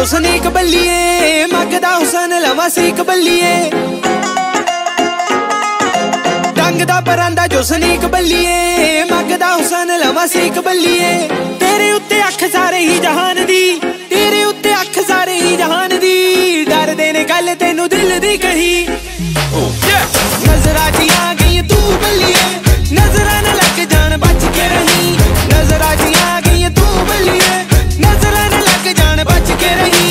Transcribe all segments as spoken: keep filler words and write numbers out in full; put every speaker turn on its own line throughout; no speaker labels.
सनीक बल्लिए मगदा हुसन लवा सीक बल्लिए रंग दा परांदा जो सनीक बल्लिए मगदा हुसन लवा सीक बल्लिए तेरे उत्ते अख सारे ही जहान दी तेरे उत्ते अख सारे ही जहान दी डर देने गल तेनू दिल दी कही नजरा च आ गई तू बल्लिए नजरा न लग जान बच के रही नजरा च आ गई तू बल्लिए नजरा न लग जान बच के रही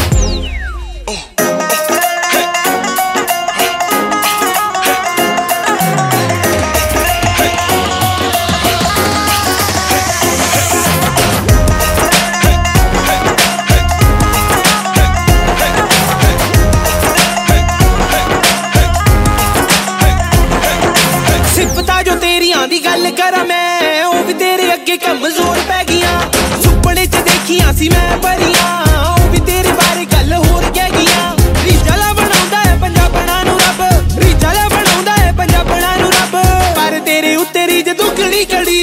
सिफता जो तेरियां दी गल करा मैं ओ भी तेरे अगे कमजोर पै गियां सुपने च देखियां सी मैं परियां ओ भी तेरे बारे गल होर कह गियां रीझाला बनाउंदा है पंजाबणा नू रब रीझाला बनाउंदा है पंजाबणा नू रब पर तेरे उत्ते रीझ दुगनी कड़ी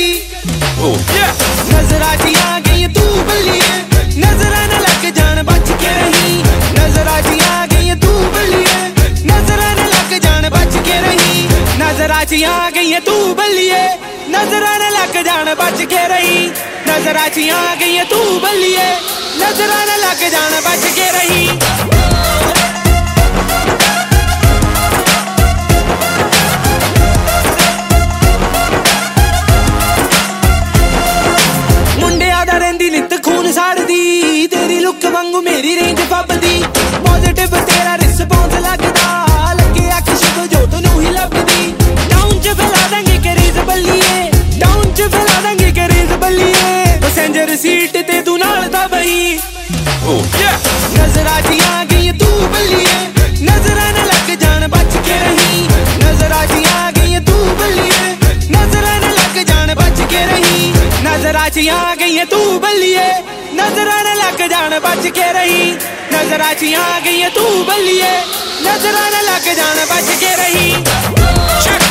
नजरा च आ गई तू बल्लिए नजरा न लग जान बच के रही नजरा च आ गई तू बल्लिए नजरा न लग जान बच के रही नजरा च आ गई तू बल्लिए नजरा न लग जान बच के रही नजरा च आ गई तू बल्लिए नजरा न लग जान बच के रही मुंडिया दा रहिंदी नित खून साड़दी तेरी लुक वांगू मेरी रेंज फबदी पॉजिटिव तेरा रिस्पॉन्स लगदा लगे अख शुभ जो तू ही लभदी डाउन च फैला देंगे करीज बल्लिए डाउन च फैला देंगे करीज बल्लिए पैसेंजर सीट ते तू नाल दा बही नजरा च आ गई तू बल्लिए नजरा न लग जान बच के रही नजरा च आ गई तू बल्लिए नजरा न लग जान बच के रही नजरा च आ गई तू बल्लिए नजरा न लग जान बच के रही नजरा च आ गई तू बल्लिए नजरा न लग जान बच के रही